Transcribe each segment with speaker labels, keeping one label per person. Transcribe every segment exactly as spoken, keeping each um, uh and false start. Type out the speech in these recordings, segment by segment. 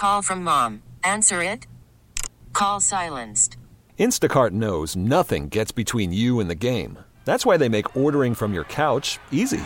Speaker 1: Call from mom. Answer it. Call silenced.
Speaker 2: Instacart knows nothing gets between you and the game. That's why they make ordering from your couch easy.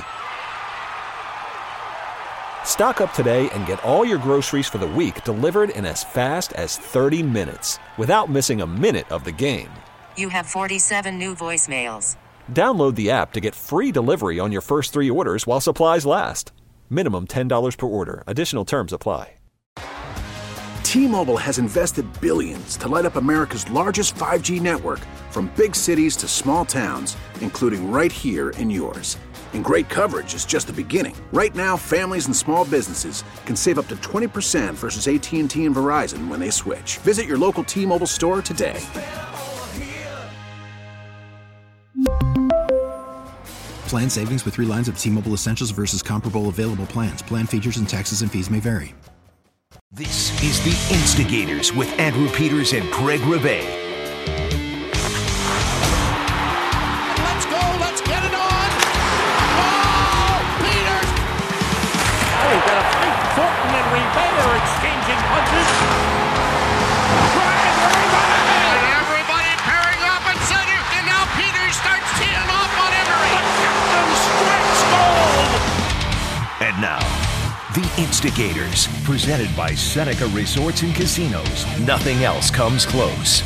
Speaker 2: Stock up today and get all your groceries for the week delivered in as fast as thirty minutes without missing a minute of the game.
Speaker 1: You have forty-seven new voicemails.
Speaker 2: Download the app to get free delivery on your first three orders while supplies last. Minimum ten dollars per order. Additional terms apply.
Speaker 3: T-Mobile has invested billions to light up America's largest five G network, from big cities to small towns, including right here in yours. And great coverage is just the beginning. Right now, families and small businesses can save up to twenty percent versus A T and T and Verizon when they switch. Visit your local T-Mobile store today.
Speaker 4: Plan savings with three lines of T-Mobile Essentials versus comparable available plans. Plan features and taxes and fees may vary.
Speaker 5: This is The Instigators with Andrew Peters and Greg Rebay.
Speaker 6: Let's go, let's get it on! Oh, Peters! Oh, we've got a fight. Thornton and Rebay are exchanging punches. Brian, everybody! Everybody pairing up at center, and now Peters starts teeing off on Emery. The captain strikes gold!
Speaker 5: And now, The Instigators, presented by Seneca Resorts and Casinos. Nothing else comes close.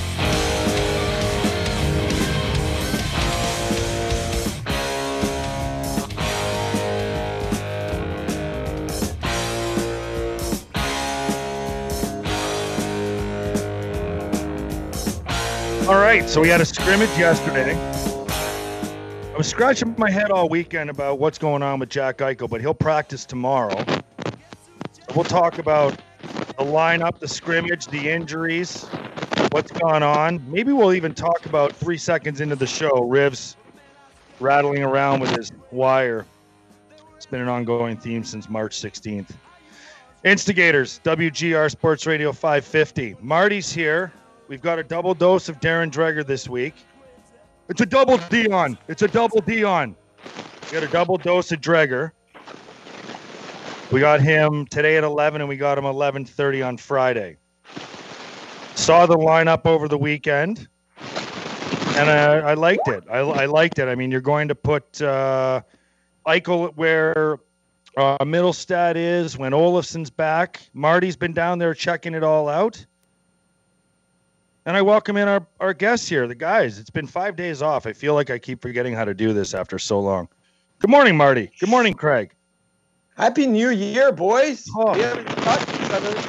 Speaker 7: All right, so we had a scrimmage yesterday. I was scratching my head all weekend about what's going on with Jack Eichel, but he'll practice tomorrow. We'll talk about the lineup, the scrimmage, the injuries, what's gone on. Maybe we'll even talk about three seconds into the show, Rivs rattling around with his wire. It's been an ongoing theme since March sixteenth. Instigators, W G R Sports Radio five fifty. Marty's here. We've got a double dose of Darren Dreger this week. It's a double Dion. It's a double Dion. We got a double dose of Dreger. We got him today at eleven, and we got him eleven thirty on Friday. Saw the lineup over the weekend, and I, I liked it. I, I liked it. I mean, you're going to put uh, Eichel where uh, Middlestad is when Olofsson's back. Marty's been down there checking it all out. And I welcome in our, our guests here, the guys. It's been five days off. I feel like I keep forgetting how to do this after so long. Good morning, Marty. Good morning, Craig.
Speaker 8: Happy New Year, boys.
Speaker 7: Oh.
Speaker 8: We haven't talked to each other.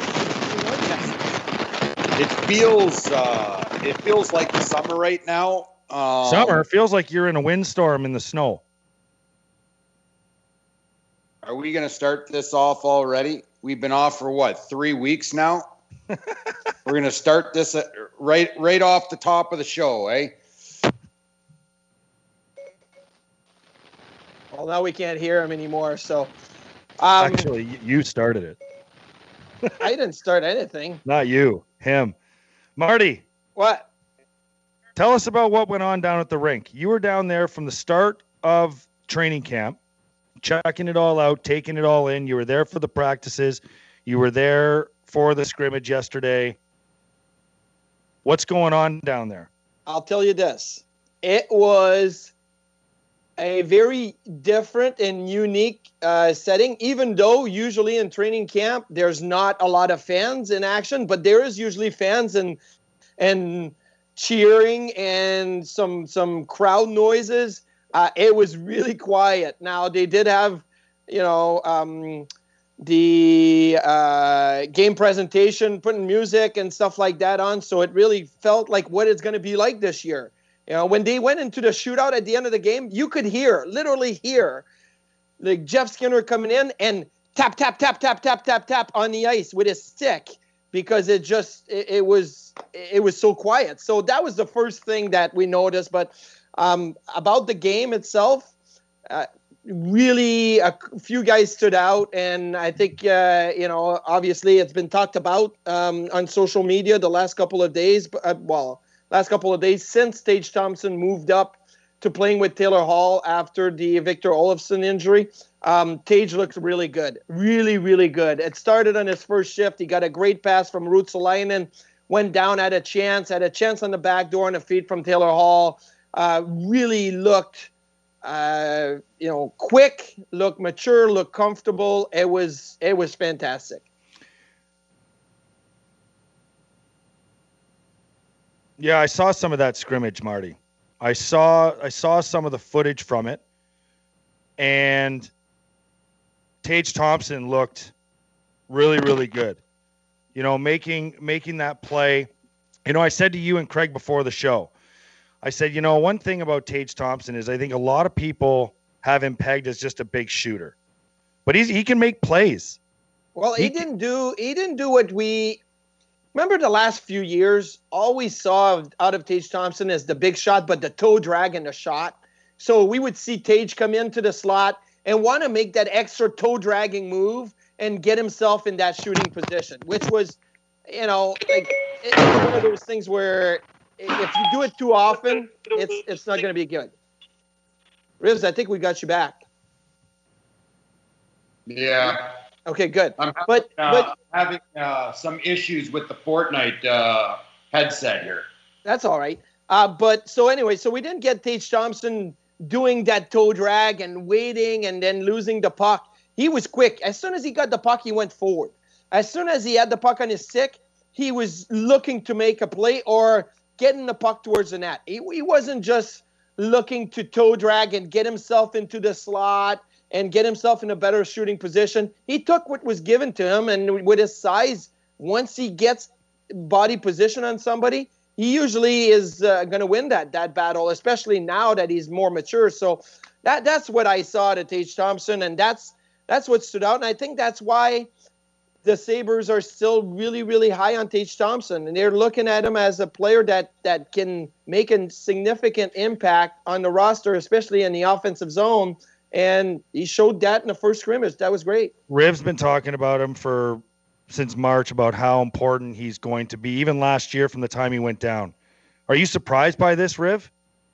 Speaker 9: It feels uh, it feels like the summer right now. Um,
Speaker 7: Summer feels like you're in a windstorm in the snow.
Speaker 9: Are we going to start this off already? We've been off for what, three weeks now? We're going to start this at, right right off the top of the show, eh?
Speaker 8: Well, now we can't hear him anymore, so... Um,
Speaker 7: Actually, you started it.
Speaker 8: I didn't start anything.
Speaker 7: Not you, him. Marty.
Speaker 8: What?
Speaker 7: Tell us about what went on down at the rink. You were down there from the start of training camp, checking it all out, taking it all in. You were there for the practices. You were there for the scrimmage yesterday. What's going on down there?
Speaker 8: I'll tell you this. It was a very different and unique uh, setting, even though usually in training camp, there's not a lot of fans in action, but there is usually fans and and cheering and some some crowd noises. Uh, it was really quiet. Now, they did have, you know, um, the uh, game presentation, putting music and stuff like that on, so it really felt like what it's going to be like this year. You know, when they went into the shootout at the end of the game, you could hear, literally hear, like Jeff Skinner coming in and tap, tap, tap, tap, tap, tap, tap on the ice with his stick, because it just, it, it was, it was so quiet. So that was the first thing that we noticed. But um, about the game itself, uh, really a few guys stood out, and I think uh, you know, obviously it's been talked about um, on social media the last couple of days. Uh, well, last couple of days since Tage Thompson moved up to playing with Taylor Hall after the Victor Olofsson injury. Um, Tage looked really good, really, really good. It started on his first shift. He got a great pass from Ruotsalainen, went down, had a chance, had a chance on the back door and a feed from Taylor Hall. Uh, really looked, uh, you know, quick, looked mature, looked comfortable. It was, it was fantastic.
Speaker 7: Yeah, I saw some of that scrimmage, Marty. I saw, I saw some of the footage from it, and Tage Thompson looked really, really good. You know, making making that play. You know, I said to you and Craig before the show, I said, you know, one thing about Tage Thompson is I think a lot of people have him pegged as just a big shooter, but he's he can make plays.
Speaker 8: Well, he, he didn't do he didn't do what we remember the last few years. All we saw out of Tage Thompson is the big shot, but the toe drag and the shot. So we would see Tage come into the slot and want to make that extra toe dragging move and get himself in that shooting position, which was, you know, like it's one of those things where if you do it too often, it's it's not going to be good. Rivs, I think we got you back.
Speaker 9: Yeah.
Speaker 8: Okay, good.
Speaker 9: I'm having,
Speaker 8: but
Speaker 9: uh,
Speaker 8: but
Speaker 9: having uh, some issues with the Fortnite uh, headset here.
Speaker 8: That's all right. Uh, but so anyway, so we didn't get Tage Thompson doing that toe drag and waiting and then losing the puck. He was quick. As soon as he got the puck, he went forward. As soon as he had the puck on his stick, he was looking to make a play or getting the puck towards the net. He, he wasn't just looking to toe drag and get himself into the slot and get himself in a better shooting position. He took what was given to him, and with his size, once he gets body position on somebody, he usually is uh, going to win that that battle, especially now that he's more mature. So that that's what I saw to Tage Thompson, and that's that's what stood out. And I think that's why the Sabres are still really, really high on Tage Thompson, and they're looking at him as a player that that can make a significant impact on the roster, especially in the offensive zone. And he showed that in the first scrimmage. That was great.
Speaker 7: Riv's been talking about him for since March about how important he's going to be, even last year from the time he went down. Are you surprised by this, Riv?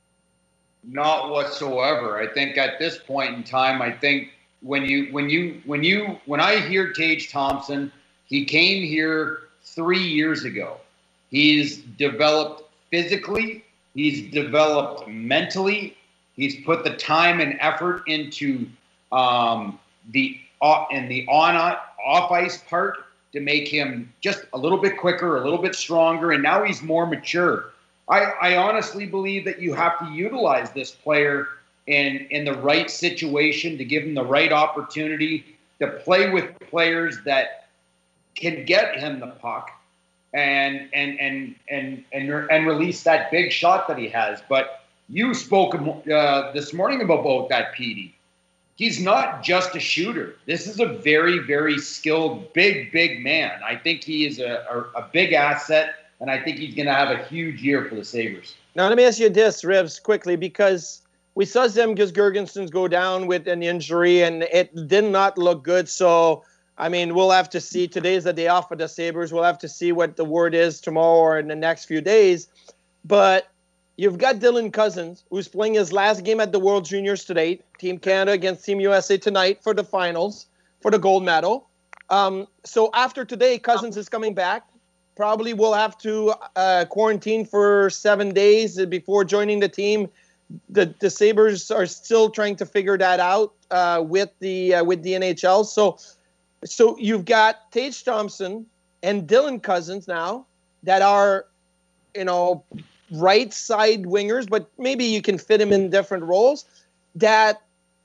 Speaker 9: Not whatsoever. I think at this point in time, I think when you when you when you when I hear Tage Thompson, he came here three years ago. He's developed physically, he's developed mentally, he's put the time and effort into um, the uh, and the on off ice part to make him just a little bit quicker, a little bit stronger, and now he's more mature. I, I honestly believe that you have to utilize this player in, in the right situation to give him the right opportunity to play with players that can get him the puck and and and and and, and release that big shot that he has. But you spoke uh, this morning about, about that, Petey. He's not just a shooter. This is a very, very skilled, big, big man. I think he is a, a, a big asset, and I think he's going to have a huge year for the Sabres.
Speaker 8: Now, let me ask you this, Rivs, quickly, because we saw Zemgus Girgensons go down with an injury, and it did not look good. So, I mean, we'll have to see. Today's the day off for the Sabres. We'll have to see what the word is tomorrow or in the next few days. But you've got Dylan Cousins, who's playing his last game at the World Juniors today. Team Canada against Team U S A tonight for the finals, for the gold medal. Um, so after today, Cousins is coming back. Probably will have to uh, quarantine for seven days before joining the team. The the Sabres are still trying to figure that out uh, with the uh, with the N H L. So so you've got Tage Thompson and Dylan Cousins now that are, you know, right side wingers, but maybe you can fit him in different roles that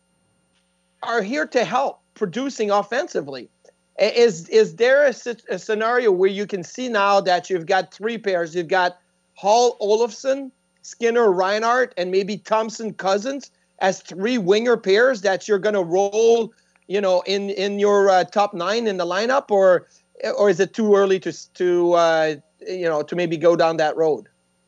Speaker 8: are here to help producing offensively. Is is there a, a scenario where you can see now that you've got three pairs? You've got Hall, Olofsson, Skinner, Reinhart, and maybe Thompson, Cousins as three winger pairs that you're going to roll, you know, in in your uh, top nine in the lineup, or or is it too early to to uh, you know to maybe go down that road?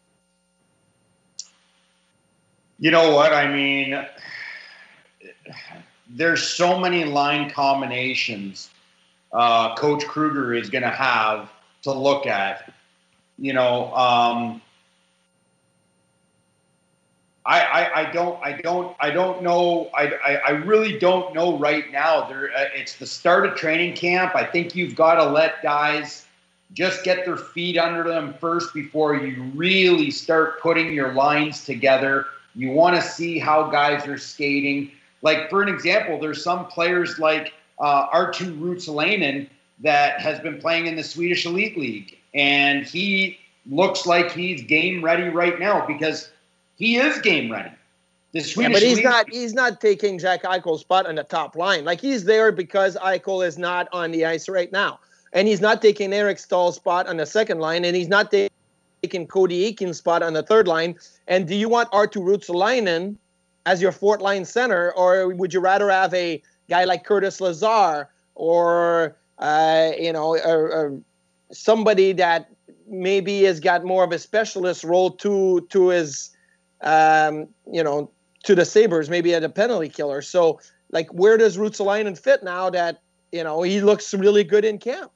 Speaker 9: You know what I mean? There's so many line combinations uh, Coach Kruger is going to have to look at. You know, um, I, I, I don't I don't I don't know I, I, I really don't know right now. There uh, it's the start of training camp. I think you've got to let guys just get their feet under them first before you really start putting your lines together. You want to see how guys are skating. Like for an example, there's some players like uh, Arttu Ruotsalainen that has been playing in the Swedish Elite League, and he looks like he's game ready right now because he is game ready. The Swedish
Speaker 8: yeah, but he's
Speaker 9: League-
Speaker 8: not. He's not taking Jack Eichel's spot on the top line. Like he's there because Eichel is not on the ice right now, and he's not taking Eric Stahl's spot on the second line, and he's not ta- taking Cody Eakin's spot on the third line. And do you want Arttu Ruotsalainen as your fourth line center, or would you rather have a guy like Curtis Lazar or uh, you know or, or somebody that maybe has got more of a specialist role to to his Um, you know, to the Sabres, maybe at a penalty killer. So, like, where does Ruotsalainen fit now that, you know, he looks really good in camp?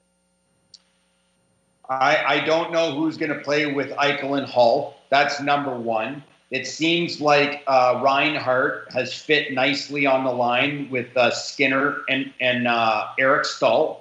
Speaker 9: I, I don't know who's going to play with Eichel and Hull. That's number one. It seems like uh, Reinhart has fit nicely on the line with uh, Skinner and, and uh, Eric Stahl.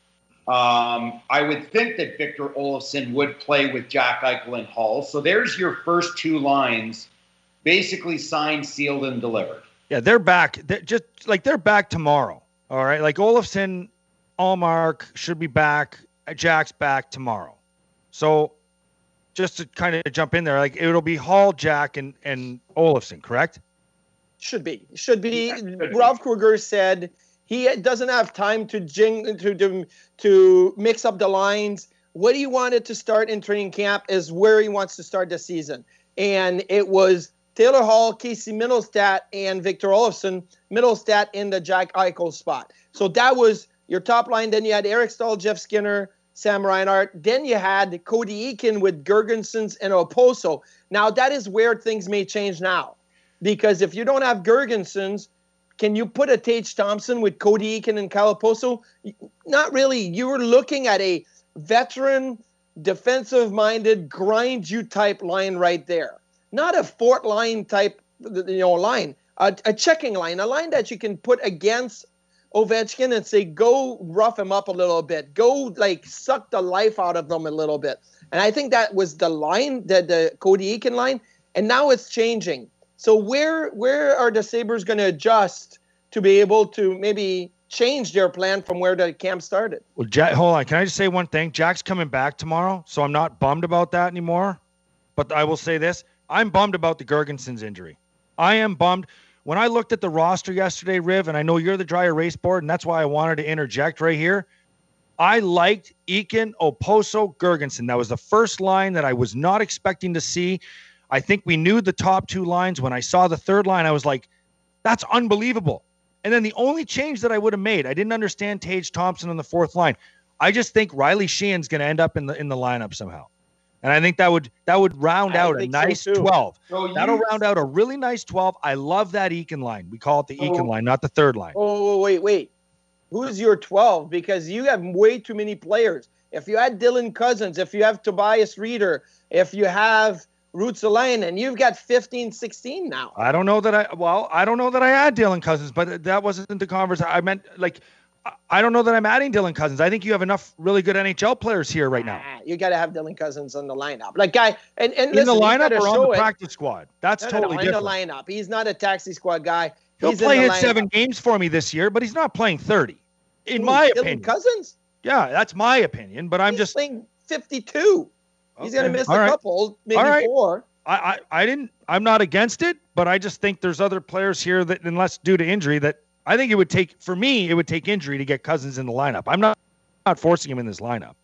Speaker 9: Um, I would think that Victor Olofsson would play with Jack Eichel and Hull. So there's your first two lines, basically signed, sealed, and delivered.
Speaker 7: Yeah, they're back. They're just like they're back tomorrow. All right, like Olofsson, Allmark should be back. Jack's back tomorrow. So just to kind of jump in there, like it'll be Hall, Jack, and and Olofsson, correct?
Speaker 8: Should be. Should be.
Speaker 9: Yeah, should be.
Speaker 8: Ralph Krueger said he doesn't have time to jing to, to to mix up the lines. What he wanted to start in training camp is where he wants to start the season. And it was Taylor Hall, Casey Mittelstadt, and Victor Olofsson. Mittelstadt in the Jack Eichel spot. So that was your top line. Then you had Eric Stahl, Jeff Skinner, Sam Reinhart. Then you had Cody Eakin with Gergensons and Oposo. Now that is where things may change now. Because if you don't have Gergensons, can you put a Tage Thompson with Cody Eakin and Kyle Oposo? Not really. You were looking at a veteran, defensive-minded, grind-you type line right there. Not a fourth line type, you know, line. A, a checking line, a line that you can put against Ovechkin and say, go rough him up a little bit. Go, like, suck the life out of them a little bit. And I think that was the line, the, the Cody Eakin line. And now it's changing. So where where are the Sabres going to adjust to be able to maybe change their plan from where the camp started?
Speaker 7: Well, Jack, hold on. Can I just say one thing? Jack's coming back tomorrow, so I'm not bummed about that anymore. But I will say this. I'm bummed about the Gergensons injury. I am bummed. When I looked at the roster yesterday, Riv, and I know you're the dry erase board, and that's why I wanted to interject right here. I liked Eakin, Oposo, Gergensen. That was the first line that I was not expecting to see. I think we knew the top two lines. When I saw the third line, I was like, that's unbelievable. And then the only change that I would have made, I didn't understand Tage Thompson on the fourth line. I just think Riley Sheehan's going to end up in the in the lineup somehow. And I think that would that would round
Speaker 8: I
Speaker 7: out a
Speaker 8: think
Speaker 7: nice
Speaker 8: so too.
Speaker 7: twelve.
Speaker 9: So you-
Speaker 7: That'll round out a really nice twelve. I love that Eakin line. We call it the
Speaker 8: Oh.
Speaker 7: Eakin line, not the third line.
Speaker 8: Oh, wait, wait. Who's your twelve? Because you have way too many players. If you had Dylan Cousins, if you have Tobias Reeder, if you have Ruotsalainen, you've got fifteen, sixteen now.
Speaker 7: I don't know that I, well, I don't know that I add Dylan Cousins, but that wasn't the conversation. I meant, like, I don't know that I'm adding Dylan Cousins. I think you have enough really good N H L players here right now.
Speaker 8: Ah, you got to have Dylan Cousins on the lineup. Like, guy, and, and
Speaker 7: In
Speaker 8: listen,
Speaker 7: the
Speaker 8: you
Speaker 7: lineup
Speaker 8: gotta
Speaker 7: or on
Speaker 8: show
Speaker 7: the
Speaker 8: it.
Speaker 7: practice squad? That's
Speaker 8: No, no,
Speaker 7: totally
Speaker 8: no, in
Speaker 7: different.
Speaker 8: the lineup. He's not a taxi squad guy.
Speaker 7: He'll
Speaker 8: He's
Speaker 7: play
Speaker 8: in the
Speaker 7: hit seven
Speaker 8: lineup.
Speaker 7: games for me this year, but he's not playing thirty, in
Speaker 8: Who,
Speaker 7: my
Speaker 8: Dylan
Speaker 7: opinion.
Speaker 8: Cousins?
Speaker 7: Yeah, that's my opinion, but I'm
Speaker 8: He's
Speaker 7: just
Speaker 8: playing fifty-two. He's
Speaker 7: Okay.
Speaker 8: going to miss
Speaker 7: All
Speaker 8: a
Speaker 7: right.
Speaker 8: couple, maybe
Speaker 7: All right.
Speaker 8: four.
Speaker 7: I, I, I didn't, I'm not against it, but I just think there's other players here that, unless due to injury, that I think it would take, for me, it would take injury to get Cousins in the lineup. I'm not, not forcing him in this lineup.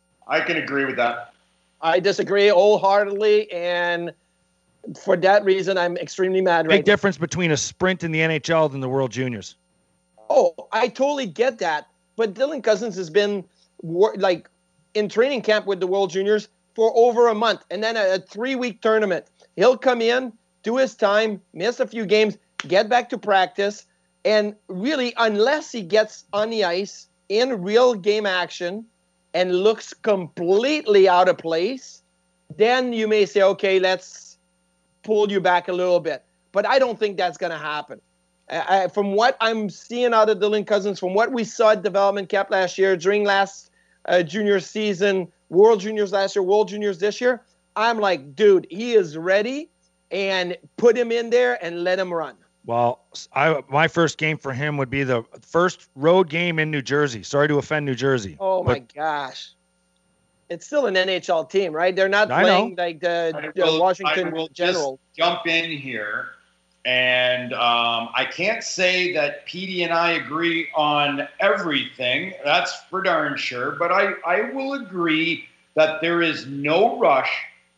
Speaker 9: I can agree with that.
Speaker 8: I disagree wholeheartedly, and for that reason, I'm extremely mad
Speaker 7: Big
Speaker 8: right now.
Speaker 7: difference between a sprint in the N H L than the World Juniors.
Speaker 8: Oh, I totally get that. But Dylan Cousins has been wor- like in training camp with the World Juniors for over a month, and then a, a three-week tournament. He'll come in, do his time, miss a few games, get back to practice, and really, unless he gets on the ice in real game action and looks completely out of place, then you may say, okay, let's pull you back a little bit. But I don't think that's going to happen. I, from what I'm seeing out of Dylan Cousins, from what we saw at development camp last year, during last uh, junior season, World Juniors last year, World Juniors this year, I'm like, dude, he is ready, and put him in there and let him run.
Speaker 7: Well, I, my first game for him would be the first road game in New Jersey. Sorry to offend New Jersey.
Speaker 8: Oh, my gosh. It's still an N H L team, right? They're not
Speaker 7: I
Speaker 8: playing
Speaker 7: know.
Speaker 8: like the, the
Speaker 9: will,
Speaker 8: Washington
Speaker 9: I will
Speaker 8: Generals.
Speaker 9: Just jump in here. And um, I can't say that Petey and I agree on everything. That's for darn sure. But I, I will agree that there is no rush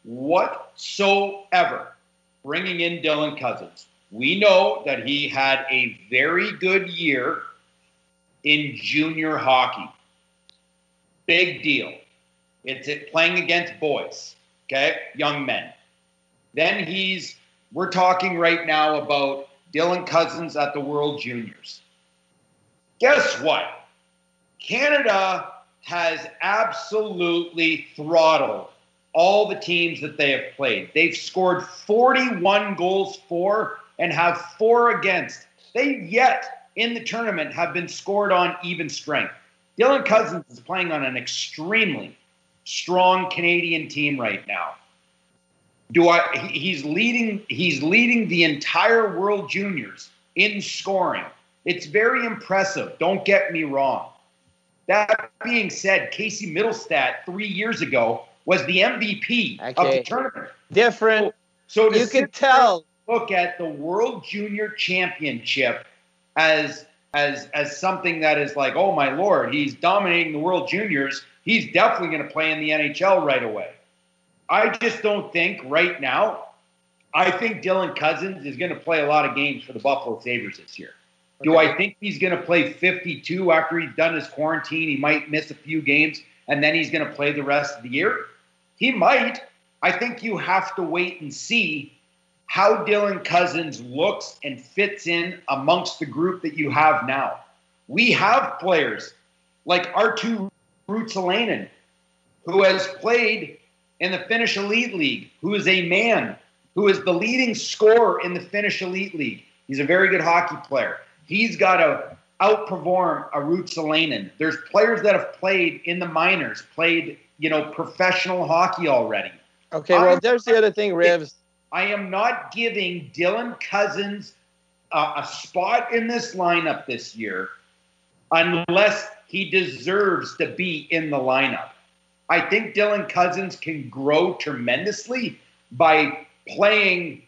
Speaker 9: whatsoever bringing in Dylan Cousins. We know that he had a very good year in junior hockey. Big deal. It's it playing against boys, okay, young men. Then he's, we're talking right now about Dylan Cousins at the World Juniors. Guess what? Canada has absolutely throttled all the teams that they have played. They've scored forty-one goals for and have four against. They yet in the tournament have been scored on even strength. Dylan Cousins is playing on an extremely strong Canadian team right now. Do I? He's leading. He's leading the entire World Juniors in scoring. It's very impressive. Don't get me wrong. That being said, Casey Middlestat three years ago was the M V P
Speaker 8: okay.
Speaker 9: of the tournament.
Speaker 8: Different.
Speaker 9: So, so
Speaker 8: you can tell.
Speaker 9: Look at the World Junior Championship as as as something that is like, oh my Lord, he's dominating the World Juniors. He's definitely going to play in the N H L right away. I just don't think right now, I think Dylan Cousins is going to play a lot of games for the Buffalo Sabres this year. Okay. Do I think he's going to play fifty-two after he's done his quarantine? He might miss a few games, and then he's going to play the rest of the year? He might. I think you have to wait and see how Dylan Cousins looks and fits in amongst the group that you have now. We have players like Arttu Ruotsalainen, who has played in the Finnish Elite League, who is a man, who is the leading scorer in the Finnish Elite League. He's a very good hockey player. He's got to outperform a Ruotsalainen. There's players that have played in the minors, played, you know, professional hockey already.
Speaker 8: Okay, well, I'm, there's the other thing, Rivs.
Speaker 9: I am not giving Dylan Cousins uh, a spot in this lineup this year unless he deserves to be in the lineup. I think Dylan Cousins can grow tremendously by playing.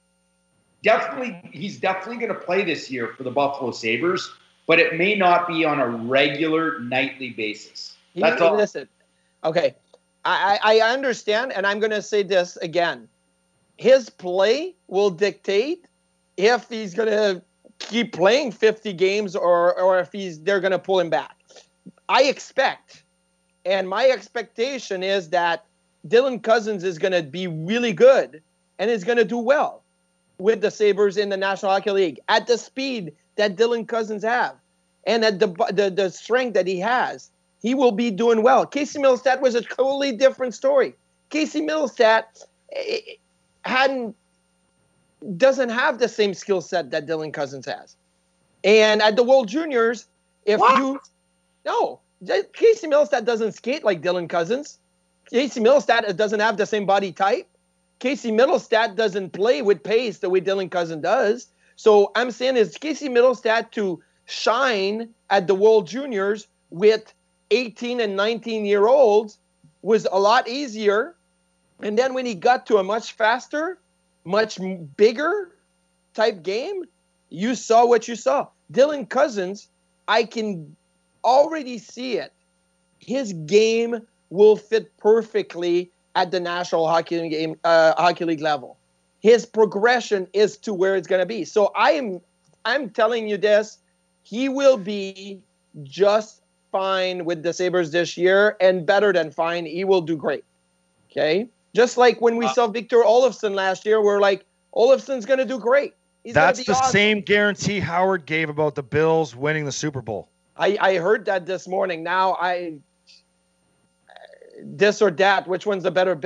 Speaker 9: Definitely, he's definitely going to play this year for the Buffalo Sabres, but it may not be on a regular nightly basis. That's all.
Speaker 8: Listen, okay, I, I understand, and I'm going to say this again. His play will dictate if he's going to keep playing fifty games or or if he's they're going to pull him back. I expect. And my expectation is that Dylan Cousins is going to be really good and is going to do well with the Sabres in the National Hockey League at the speed that Dylan Cousins have and at the, the, the strength that he has. He will be doing well. Casey Middlestat was a totally different story. Casey Middlestat hadn't doesn't have the same skill set that Dylan Cousins has. And at the World Juniors, if what? you no. Casey Middlestat doesn't skate like Dylan Cousins. Casey Middlestat doesn't have the same body type. Casey Middlestat doesn't play with pace the way Dylan Cousins does. So I'm saying is Casey Middlestat to shine at the World Juniors with eighteen and nineteen year olds was a lot easier. And then when he got to a much faster, much bigger type game, you saw what you saw. Dylan Cousins, I can already see it. His game will fit perfectly at the National Hockey League, uh, Hockey League level. His progression is to where it's going to be. So I'm, I'm telling you this: he will be just fine with the Sabres this year, and better than fine. He will do great. Okay, just like when we uh, saw Victor Olofsson last year, we're like, Olofsson's going to do great. He's
Speaker 7: that's the
Speaker 8: awesome.
Speaker 7: Same guarantee Howard gave about the Bills winning the Super Bowl.
Speaker 8: I, I heard that this morning. Now I this or that, which one's the better bet?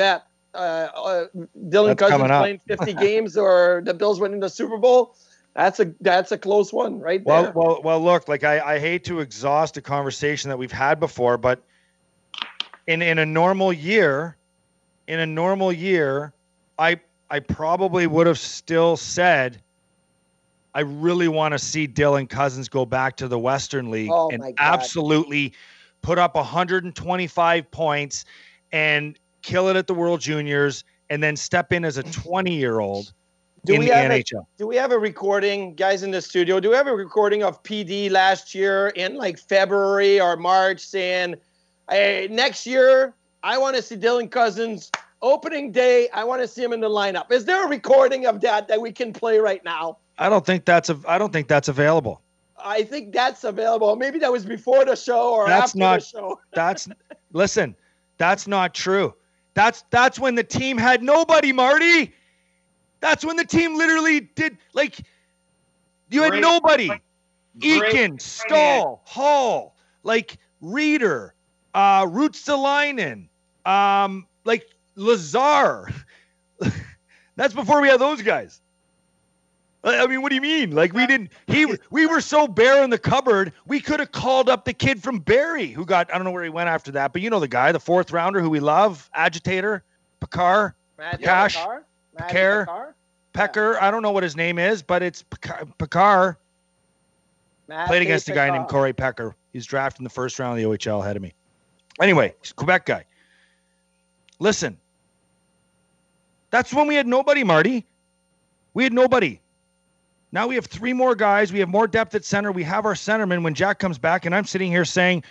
Speaker 8: uh, uh, Dylan
Speaker 7: That's
Speaker 8: Cousins
Speaker 7: coming up.
Speaker 8: playing fifty games or the Bills winning the Super Bowl. That's a that's a close one right there.
Speaker 7: Well, well, well. Look, like I, I hate to exhaust a conversation that we've had before, but in in a normal year, in a normal year, I I probably would have still said, I really want to see Dylan Cousins go back to the Western League
Speaker 8: Oh,
Speaker 7: and
Speaker 8: my God.
Speaker 7: absolutely put up one hundred twenty-five points and kill it at the World Juniors, and then step in as a twenty-year-old
Speaker 8: Do
Speaker 7: in
Speaker 8: we
Speaker 7: the
Speaker 8: have
Speaker 7: N
Speaker 8: a,
Speaker 7: H L.
Speaker 8: do we have a recording, guys in the studio? Do we have a recording of P D last year in like February or March saying, hey, next year I want to see Dylan Cousins opening day. I want to see him in the lineup. Is there a recording of that that we can play right now?
Speaker 7: I don't think that's a, I don't think that's available.
Speaker 8: I think that's available. Maybe that was before the show or
Speaker 7: That's
Speaker 8: after
Speaker 7: not
Speaker 8: the show.
Speaker 7: that's listen, that's not true. That's that's when the team had nobody, Marty. That's when the team literally did like you had
Speaker 9: Great.
Speaker 7: nobody.
Speaker 9: Great.
Speaker 7: Eakin, Stahl, Hall, like Reeder, uh Ruotsalainen, um, like Lazar. That's before we had those guys. I mean, what do you mean? Like we didn't, he, we were so bare in the cupboard. We could have called up the kid from Barrie who got, I don't know where he went after that, but you know, the guy, the fourth rounder who we love, agitator, Picard,
Speaker 8: Matthew
Speaker 7: Cash,
Speaker 8: Picard? Matthew
Speaker 7: Picard,
Speaker 8: Picard?
Speaker 7: Pecker. I don't know what his name is, but it's Picard. Picard.
Speaker 8: Matthew
Speaker 7: Played against a guy
Speaker 8: Picard.
Speaker 7: named Corey Pecker. He's drafted in the first round of the O H L ahead of me. Anyway, he's a Quebec guy. Listen, that's when we had nobody, Marty. We had nobody. Now we have three more guys. We have more depth at center. We have our centerman when Jack comes back, and I'm sitting here saying,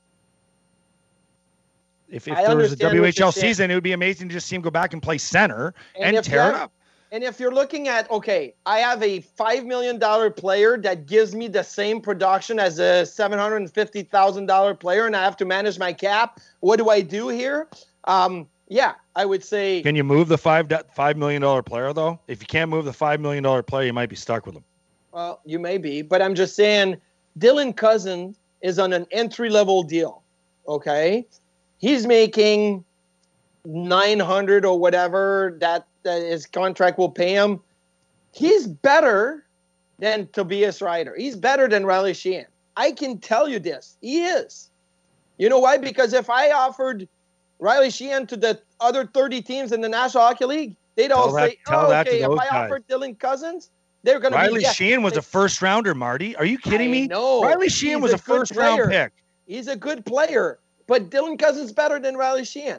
Speaker 7: if, if
Speaker 8: I
Speaker 7: there was a
Speaker 8: understand
Speaker 7: W
Speaker 8: what
Speaker 7: H L
Speaker 8: you're saying.
Speaker 7: season, it would be amazing to just see him go back and play center and,
Speaker 8: if
Speaker 7: tear it
Speaker 8: you're-
Speaker 7: up.
Speaker 8: And if you're looking at, okay, I have a five million dollars player that gives me the same production as a seven hundred fifty thousand dollars player, and I have to manage my cap, what do I do here? Um, yeah, I would say.
Speaker 7: Can you move the five five million dollar player though? If you can't move the five million dollar player, you might be stuck with him.
Speaker 8: Well, you may be, but I'm just saying Dylan Cousins is on an entry-level deal, okay? He's making nine hundred or whatever that, that his contract will pay him. He's better than Tobias Ryder. He's better than Riley Sheehan. I can tell you this. He is. You know why? Because if I offered Riley Sheehan to the other thirty teams in the National Hockey League, they'd all
Speaker 7: Tell that-
Speaker 8: say,
Speaker 7: tell
Speaker 8: oh,
Speaker 7: that to
Speaker 8: okay, if
Speaker 7: those
Speaker 8: I
Speaker 7: guys.
Speaker 8: offered Dylan Cousins, they're going to be
Speaker 7: Riley
Speaker 8: yes.
Speaker 7: Sheehan was a first rounder, Marty. Are you kidding
Speaker 8: I
Speaker 7: me?
Speaker 8: know.
Speaker 7: Riley Sheehan
Speaker 8: He's
Speaker 7: was
Speaker 8: a
Speaker 7: a
Speaker 8: good
Speaker 7: first round
Speaker 8: player.
Speaker 7: pick.
Speaker 8: He's a good player, but Dylan Cousins better than Riley Sheehan.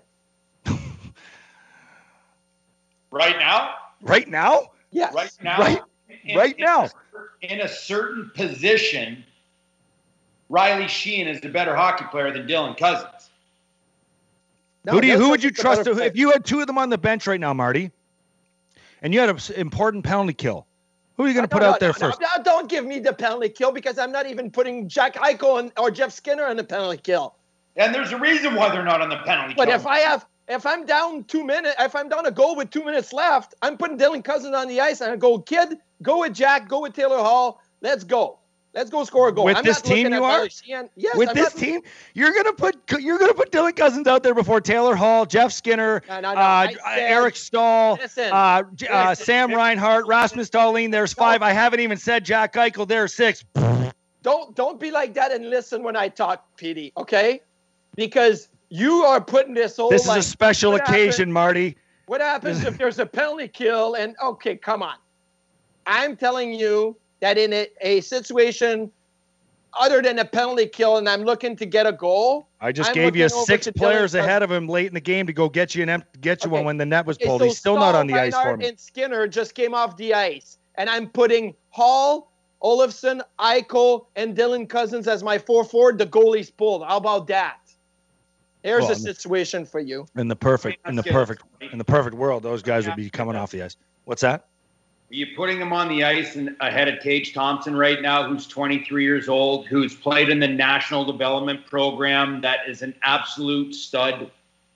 Speaker 9: Right now?
Speaker 7: Right now?
Speaker 8: Yes.
Speaker 9: Right now?
Speaker 7: Right,
Speaker 9: In-
Speaker 7: right
Speaker 9: in
Speaker 7: now.
Speaker 9: a cer- In a certain position, Riley Sheehan is the better hockey player than Dylan Cousins.
Speaker 8: No,
Speaker 7: who do you?
Speaker 8: Dylan
Speaker 7: Who would you
Speaker 8: Cousins is a
Speaker 7: trust?
Speaker 8: better
Speaker 7: To,
Speaker 8: player.
Speaker 7: if you had two of them on the bench right now, Marty, and you had an important penalty kill, who are you going to
Speaker 8: No,
Speaker 7: put
Speaker 8: no,
Speaker 7: out there
Speaker 8: no,
Speaker 7: first?
Speaker 8: No, no, don't give me the penalty kill because I'm not even putting Jack Eichel and, or Jeff Skinner on the penalty kill.
Speaker 9: And there's a reason why they're not on the penalty
Speaker 8: But
Speaker 9: kill.
Speaker 8: if I have, if I'm down two minutes, if I'm down a goal with two minutes left, I'm putting Dylan Cousins on the ice and I go, kid, go with Jack, go with Taylor Hall, let's go, let's go score a goal.
Speaker 7: With
Speaker 8: I'm
Speaker 7: this
Speaker 8: not looking
Speaker 7: team
Speaker 8: at
Speaker 7: you are?
Speaker 8: Riley Sheehan. Yes,
Speaker 7: With
Speaker 8: I'm
Speaker 7: this
Speaker 8: not-
Speaker 7: team, you're gonna put you're gonna put Dylan Cousins out there before Taylor Hall, Jeff Skinner,
Speaker 8: No, no, no,
Speaker 7: uh,
Speaker 8: I
Speaker 7: uh,
Speaker 8: said-
Speaker 7: Eric Stahl,
Speaker 8: Listen,
Speaker 7: uh, J- uh,
Speaker 8: listen.
Speaker 7: Sam Reinhart, Rasmus Dahlin. There's five. I haven't even said Jack Eichel. There's six.
Speaker 8: Don't don't be like that and listen when I talk, P D. Okay, because you are putting this whole.
Speaker 7: This is
Speaker 8: like,
Speaker 7: a special
Speaker 8: what
Speaker 7: occasion,
Speaker 8: happened-
Speaker 7: Marty.
Speaker 8: What happens if there's a penalty kill? And okay, come on. I'm telling you that in a, a situation other than a penalty kill, and I'm looking to get a goal.
Speaker 7: I just
Speaker 8: I'm
Speaker 7: gave you
Speaker 8: looking over
Speaker 7: six
Speaker 8: to Dylan
Speaker 7: players
Speaker 8: Cousins.
Speaker 7: ahead of him late in the game to go get you an em- get you
Speaker 8: Okay.
Speaker 7: one when the net was
Speaker 8: Okay,
Speaker 7: pulled.
Speaker 8: so
Speaker 7: He's still not
Speaker 8: Stahl,
Speaker 7: on the ice for
Speaker 8: Reinhart,
Speaker 7: me.
Speaker 8: And Skinner just came off the ice, and I'm putting Hall, Olofsson, Eichel, and Dylan Cousins as my four forward. The goalie's pulled. How about that? There's
Speaker 7: Well,
Speaker 8: a situation for you.
Speaker 7: In the perfect, in the
Speaker 9: Let's get
Speaker 7: perfect,
Speaker 9: it.
Speaker 7: in the perfect world, those guys would be coming off the ice. What's that?
Speaker 9: Are you putting him on the ice and ahead of Tage Thompson right now, who's twenty-three years old, who's played in the National Development Program, that is an absolute stud?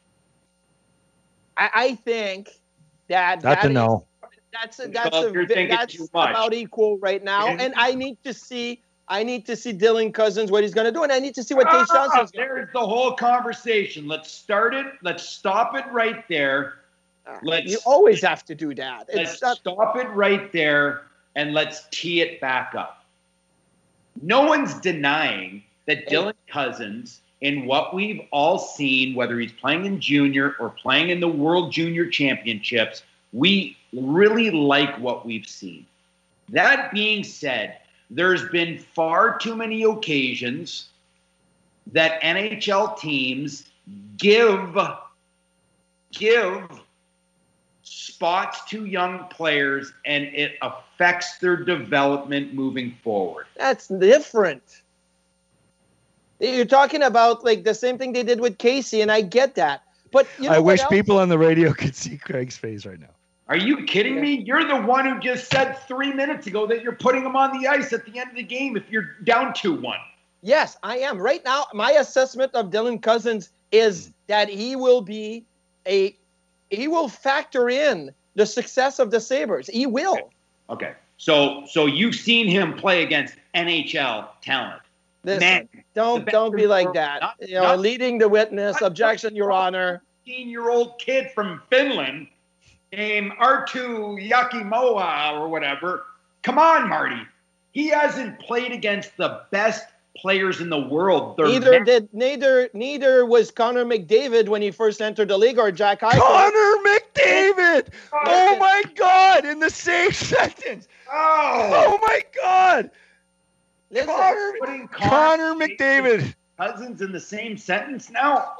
Speaker 8: I, I think that
Speaker 7: That's
Speaker 8: that
Speaker 7: a
Speaker 8: is-
Speaker 7: no.
Speaker 8: That's a, that's
Speaker 9: Well,
Speaker 8: a,
Speaker 9: you're thinking
Speaker 8: that's
Speaker 9: too much.
Speaker 8: about equal right now,
Speaker 9: Yeah.
Speaker 8: and I need to see I need to see Dylan Cousins what he's going to do, and I need to see what Tage
Speaker 9: Ah,
Speaker 8: Johnson's going to do.
Speaker 9: there's the whole conversation. Let's start it. Let's stop it right there. let's
Speaker 8: you always have to do that.
Speaker 9: Let's
Speaker 8: It's not,
Speaker 9: stop it right there and let's tee it back up. No one's denying that Dylan Cousins, in what we've all seen, whether he's playing in junior or playing in the World Junior Championships, we really like what we've seen. That being said, there's been far too many occasions that N H L teams give, give spots to young players and it affects their development moving forward.
Speaker 8: that's different. You're talking about like the same thing they did with Casey, and I get that. But you know
Speaker 7: I
Speaker 8: what
Speaker 7: wish
Speaker 8: else?
Speaker 7: people on the radio could see Craig's face right now.
Speaker 9: Are you kidding me? You're the one who just said three minutes ago that you're putting him on the ice at the end of the game if you're down two one.
Speaker 8: Yes, I am. Right now, my assessment of Dylan Cousins is that he will be a he will factor in the success of the Sabres. He will.
Speaker 9: Okay. okay. So so you've seen him play against N H L talent.
Speaker 8: Listen,
Speaker 9: Man,
Speaker 8: don't
Speaker 9: the
Speaker 8: don't be
Speaker 9: best-
Speaker 8: like that.
Speaker 9: not-
Speaker 8: you know,
Speaker 9: not-
Speaker 8: leading the witness, objection, Your Honor.
Speaker 9: fifteen-year-old kid from Finland named Arttu Yakimoa or whatever. Come on, Marty. He hasn't played against the best players in the world. They're
Speaker 8: Neither
Speaker 9: men-
Speaker 8: did neither neither was Connor McDavid when he first entered the league, or Jack Eichel.
Speaker 7: Connor McDavid! Oh my God! In the same sentence.
Speaker 9: Oh,
Speaker 7: Oh my God!
Speaker 8: Listen,
Speaker 7: Connor,
Speaker 9: putting
Speaker 7: Connor McDavid.
Speaker 9: Cousins in the same sentence now.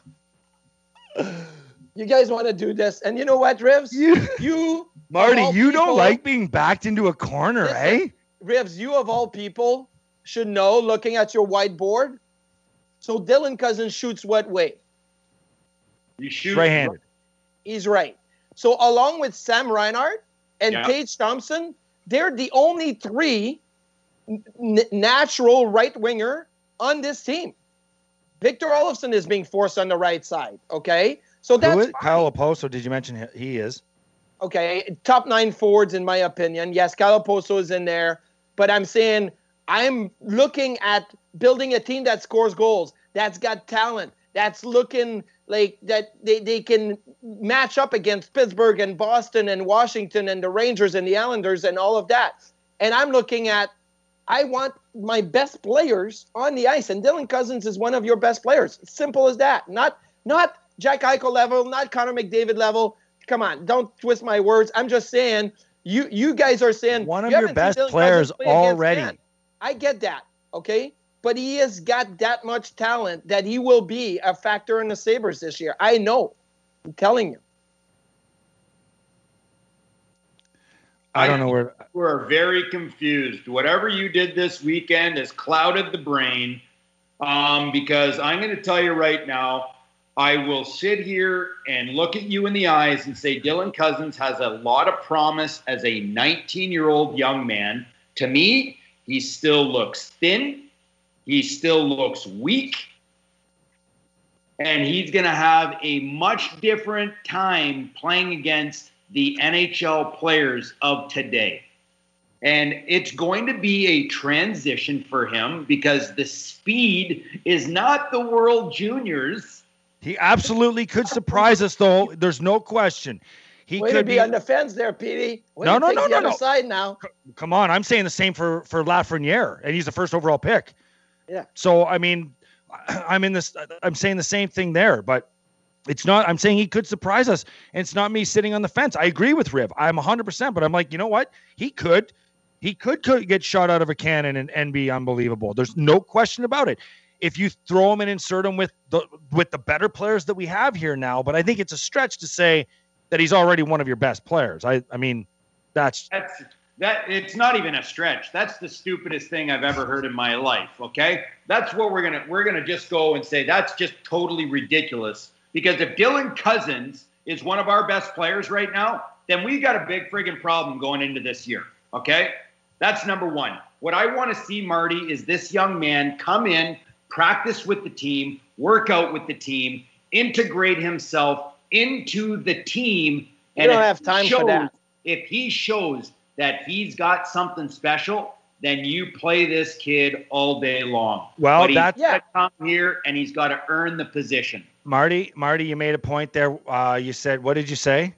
Speaker 8: you guys want to do this, and you know what, Rivs?
Speaker 7: You,
Speaker 8: You,
Speaker 7: Marty,
Speaker 8: of all
Speaker 7: you don't
Speaker 8: people-
Speaker 7: like being backed into a corner,
Speaker 8: Listen,
Speaker 7: eh?
Speaker 8: Rivs, you of all people should know, looking at your whiteboard. So Dylan Cousins shoots what way?
Speaker 9: You shoot
Speaker 7: Right-handed.
Speaker 8: He's right. So along with Sam Reinhart and
Speaker 9: Yeah.
Speaker 8: Tage Thompson, they're the only three n- natural right winger on this team. Victor Olofsson is being forced on the right side. Okay, so
Speaker 7: Who
Speaker 8: that's
Speaker 7: is Kyle Oposo? Did you mention he- he is?
Speaker 8: okay. Top nine forwards, in my opinion. Yes, Calaposo is in there, but I'm saying I'm looking at building a team that scores goals, that's got talent, that's looking like that they, they can match up against Pittsburgh and Boston and Washington and the Rangers and the Islanders and all of that. And I'm looking at, I want my best players on the ice, and Dylan Cousins is one of your best players. Simple as that. Not not Jack Eichel level, not Connor McDavid level. Come on, don't twist my words. I'm just saying, you you guys are saying
Speaker 7: One of
Speaker 8: you
Speaker 7: your
Speaker 8: haven't
Speaker 7: best
Speaker 8: seen Dylan
Speaker 7: players
Speaker 8: Cousins play against
Speaker 7: already.
Speaker 8: men. I get that, okay? But he has got that much talent that he will be a factor in the Sabres this year. I know. I'm telling you.
Speaker 7: I don't know where.
Speaker 9: We're very confused. Whatever you did this weekend has clouded the brain. Um, because I'm going to tell you right now, I will sit here and look at you in the eyes and say Dylan Cousins has a lot of promise as a nineteen-year-old young man. To me, he still looks thin. He still looks weak. And he's going to have a much different time playing against the N H L players of today. And it's going to be a transition for him because the speed is not the World Juniors.
Speaker 7: He absolutely could surprise us, though. There's no question. He
Speaker 8: Way
Speaker 7: could
Speaker 8: to be,
Speaker 7: be.
Speaker 8: on the fence there, Petey. Way
Speaker 7: No,
Speaker 8: to
Speaker 7: no,
Speaker 8: take
Speaker 7: no,
Speaker 8: the
Speaker 7: no,
Speaker 8: other
Speaker 7: no.
Speaker 8: side now.
Speaker 7: Come on, I'm saying the same for for Lafreniere, and he's the first overall pick.
Speaker 8: Yeah.
Speaker 7: So I mean, I'm in this. I'm saying the same thing there, but it's not. I'm saying he could surprise us, and it's not me sitting on the fence. I agree with Riv. I'm one hundred percent, but I'm like, you know what? He could, he could, could get shot out of a cannon and, and be unbelievable. There's no question about it. If you throw him and insert him with the with the better players that we have here now, but I think it's a stretch to say that he's already one of your best players. I I mean, that's
Speaker 9: That's that. It's not even a stretch. That's the stupidest thing I've ever heard in my life. Okay, that's what we're gonna we're gonna just go and say that's just totally ridiculous. Because if Dylan Cousins is one of our best players right now, then we got a big friggin' problem going into this year. Okay, that's number one. What I want to see, Marty, is this young man come in, practice with the team, work out with the team, integrate himself into the team.
Speaker 8: You don't
Speaker 9: if
Speaker 8: have
Speaker 9: he
Speaker 8: time for
Speaker 9: shows-
Speaker 8: that.
Speaker 9: If he shows that he's got something special, then you play this kid all day long.
Speaker 7: Well,
Speaker 9: but he's
Speaker 7: that's-
Speaker 9: got to come here and he's got to earn the position.
Speaker 7: Marty. Marty, you made a point there. Uh, you said, what did you say?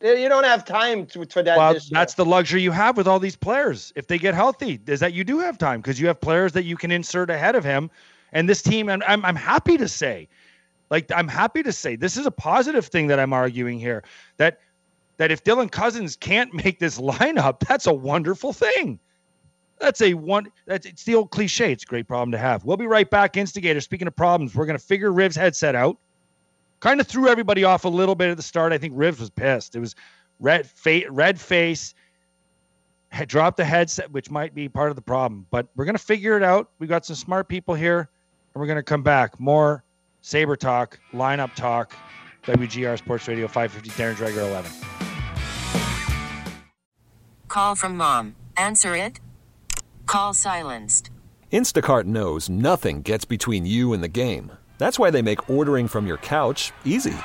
Speaker 8: You don't have time to, for that.
Speaker 7: Well,
Speaker 8: this year.
Speaker 7: that's the luxury you have with all these players. If they get healthy, is that you do have time because you have players that you can insert ahead of him. And this team, and I'm I'm happy to say, like I'm happy to say, this is a positive thing that I'm arguing here. That that if Dylan Cousins can't make this lineup, that's a wonderful thing. That's a one. That's it's the old cliche. It's a great problem to have. We'll be right back, Instigator. Speaking of problems, we're gonna figure Riv's headset out. Kind of threw everybody off a little bit at the start. I think Rivs was pissed. It was red, fa- red face, had dropped the headset, which might be part of the problem. But we're going to figure it out. We got some smart people here, and we're going to come back. More Sabre talk, lineup talk, W G R Sports Radio five fifty, Darren Dreger eleven.
Speaker 1: Call from mom. Answer it. Call silenced.
Speaker 2: Instacart knows nothing gets between you and the game. That's why they make ordering from your couch easy.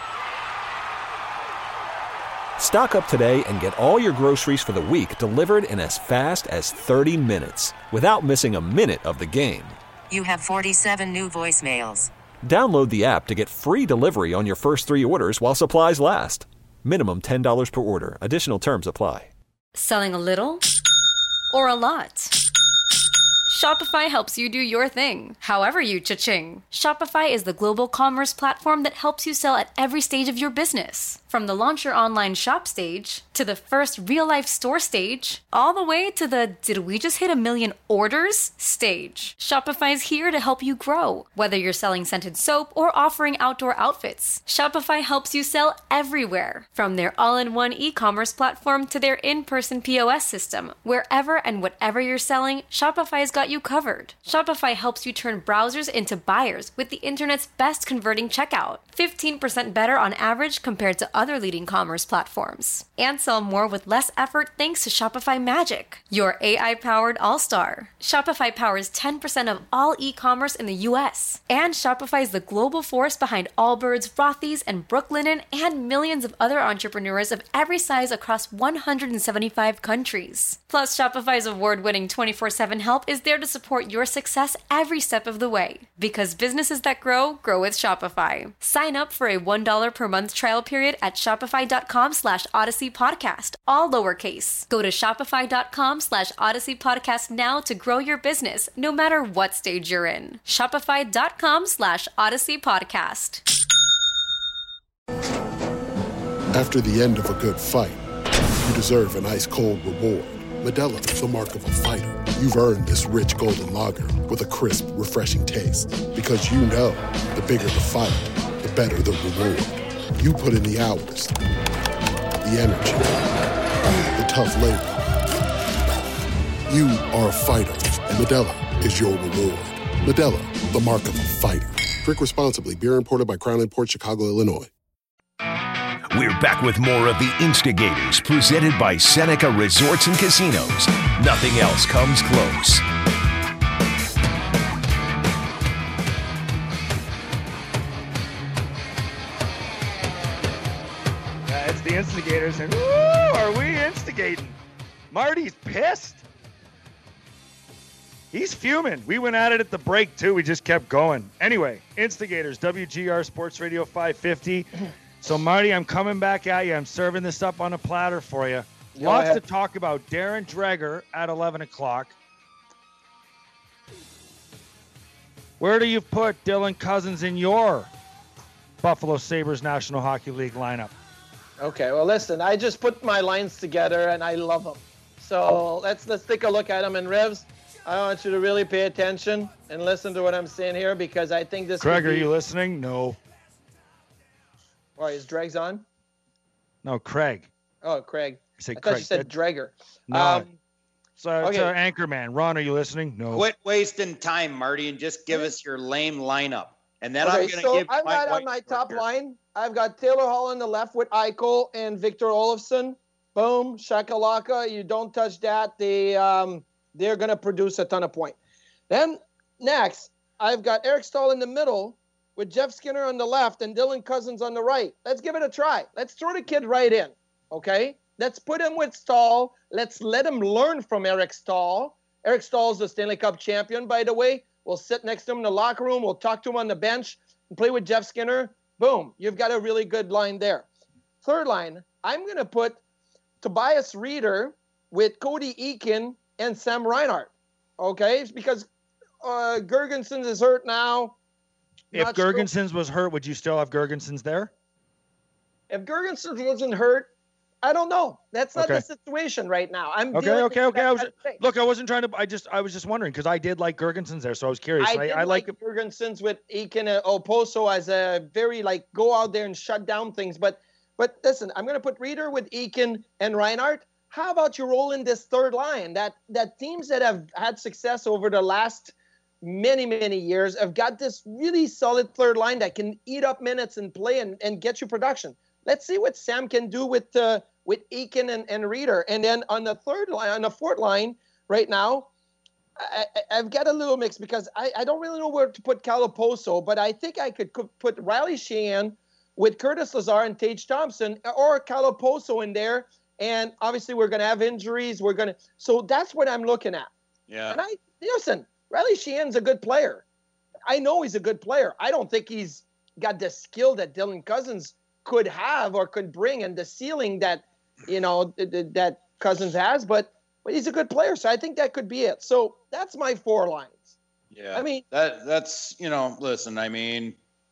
Speaker 2: Stock up today and get all your groceries for the week delivered in as fast as thirty minutes without missing a minute of the game.
Speaker 1: You have forty-seven new voicemails.
Speaker 2: Download the app to get free delivery on your first three orders while supplies last. Minimum ten dollars per order. Additional terms apply.
Speaker 10: Selling a little or a lot? Shopify helps you do your thing, however you cha-ching. Shopify is the global commerce platform that helps you sell at every stage of your business. From the launch your online shop stage, to the first real-life store stage, all the way to the did we just hit a million orders stage. Shopify's here to help you grow. Whether you're selling scented soap or offering outdoor outfits, Shopify helps you sell everywhere. From their all-in-one e-commerce platform to their in-person P O S system, wherever and whatever you're selling, Shopify's got you covered. Shopify helps you turn browsers into buyers with the internet's best converting checkout. fifteen percent better on average compared to other leading commerce platforms. And sell more with less effort thanks to Shopify Magic, your A I-powered all-star. Shopify powers ten percent of all e-commerce in the U S. And Shopify is the global force behind Allbirds, Rothy's, and Brooklinen, and millions of other entrepreneurs of every size across one hundred seventy-five countries. Plus, Shopify's award-winning twenty-four seven help is there to support your success every step of the way. Because businesses that grow, grow with Shopify. Sign up for a one dollar per month trial period at shopify.com slash Odyssey Podcast, all lowercase. Go to shopify.com slash Odyssey Podcast now to grow your business, no matter what stage you're in. Shopify.com slash Odyssey Podcast.
Speaker 11: After the end of a good fight, you deserve an ice-cold reward. Modelo is the mark of a fighter. You've earned this rich golden lager with a crisp, refreshing taste. Because you know, the bigger the fight, the better the reward. You put in the hours, the energy, the tough labor. You are a fighter, and Modelo is your reward. Modelo, the mark of a fighter. Drink responsibly. Beer imported by Crown Imports, Chicago, Illinois.
Speaker 5: We're back with more of the Instigators, presented by Seneca Resorts and Casinos. Nothing else comes close.
Speaker 7: Uh, it's the Instigators, and woo, are we instigating? Marty's pissed. He's fuming. We went at it at the break, too. We just kept going. Anyway, Instigators, W G R Sports Radio five fifty. So, Marty, I'm coming back at you. I'm serving this up on a platter for you.
Speaker 8: Go
Speaker 7: Lots
Speaker 8: ahead.
Speaker 7: to talk about. Darren Dreger at eleven o'clock. Where do you put Dylan Cousins in your Buffalo Sabres National Hockey League lineup?
Speaker 8: Okay, well, listen, I just put my lines together, and I love them. So let's let's take a look at them. And Revs, I want you to really pay attention and listen to what I'm saying here, because I think this
Speaker 7: Craig,
Speaker 8: could
Speaker 7: are
Speaker 8: be...
Speaker 7: you listening? No.
Speaker 8: All right, is Dregs on?
Speaker 7: No, Craig.
Speaker 8: Oh, Craig.
Speaker 7: I said
Speaker 8: I thought
Speaker 7: Craig.
Speaker 8: you said
Speaker 7: That-
Speaker 8: Dreger.
Speaker 7: No.
Speaker 8: Um,
Speaker 7: So it's
Speaker 8: okay.
Speaker 7: our anchor man. Ron, are you listening? No.
Speaker 12: Quit wasting time, Marty, and just give us your lame lineup. And then
Speaker 8: okay,
Speaker 12: I'm going to
Speaker 8: so
Speaker 12: give
Speaker 8: I've
Speaker 12: my
Speaker 8: got on
Speaker 12: white
Speaker 8: my top
Speaker 12: here.
Speaker 8: line, I've got Taylor Hall on the left with Eichel and Victor Olofsson. Boom, shakalaka. You don't touch that. They, um, they're going to produce a ton of points. Then next, I've got Eric Stahl in the middle with Jeff Skinner on the left and Dylan Cousins on the right. Let's give it a try. Let's throw the kid right in, okay? Let's put him with Stahl. Let's let him learn from Eric Stahl. Eric Stahl is the Stanley Cup champion, by the way. We'll sit next to him in the locker room. We'll talk to him on the bench and play with Jeff Skinner. Boom. You've got a really good line there. Third line, I'm going to put Tobias Reeder with Cody Eakin and Sam Reinhart. Okay? It's because uh, Girgensons is hurt now.
Speaker 7: If
Speaker 8: Not
Speaker 7: Girgensons
Speaker 8: sure.
Speaker 7: was hurt, would you still have Girgensons there?
Speaker 8: If Girgensons wasn't hurt, I don't know. That's not
Speaker 7: Okay.
Speaker 8: the situation right now. I'm
Speaker 7: Okay,
Speaker 8: dealing
Speaker 7: okay,
Speaker 8: with
Speaker 7: okay. I was,
Speaker 8: that thing.
Speaker 7: look, I wasn't trying to. I just, I was just wondering because I did like Girgensons there, so I was curious.
Speaker 8: I,
Speaker 7: I,
Speaker 8: did
Speaker 7: I like.
Speaker 8: like Girgensons with Eakin and Oposo as a very like go out there and shut down things. But but listen, I'm gonna put Reeder with Eakin and Reinhardt. How about you roll in this third line? That that teams that have had success over the last many many years have got this really solid third line that can eat up minutes and play and, and get you production. Let's see what Sam can do with uh, with Eakin and, and Reeder. And then on the third line, on the fourth line right now, I, I, I've got a little mix because I, I don't really know where to put Calaposo, but I think I could co- put Riley Sheehan with Curtis Lazar and Tage Thompson or Calaposo in there. And obviously we're going to have injuries. We're going to, so that's what I'm looking at.
Speaker 12: Yeah.
Speaker 8: And I, listen, Riley Sheehan's a good player. I know he's a good player. I don't think he's got the skill that Dylan Cousins could have or could bring and the ceiling that, you know, th- th- that Cousins has, but, but he's a good player. So I think that could be it. So that's my four lines.
Speaker 12: Yeah.
Speaker 8: I mean,
Speaker 12: that that's, you know, listen, I mean,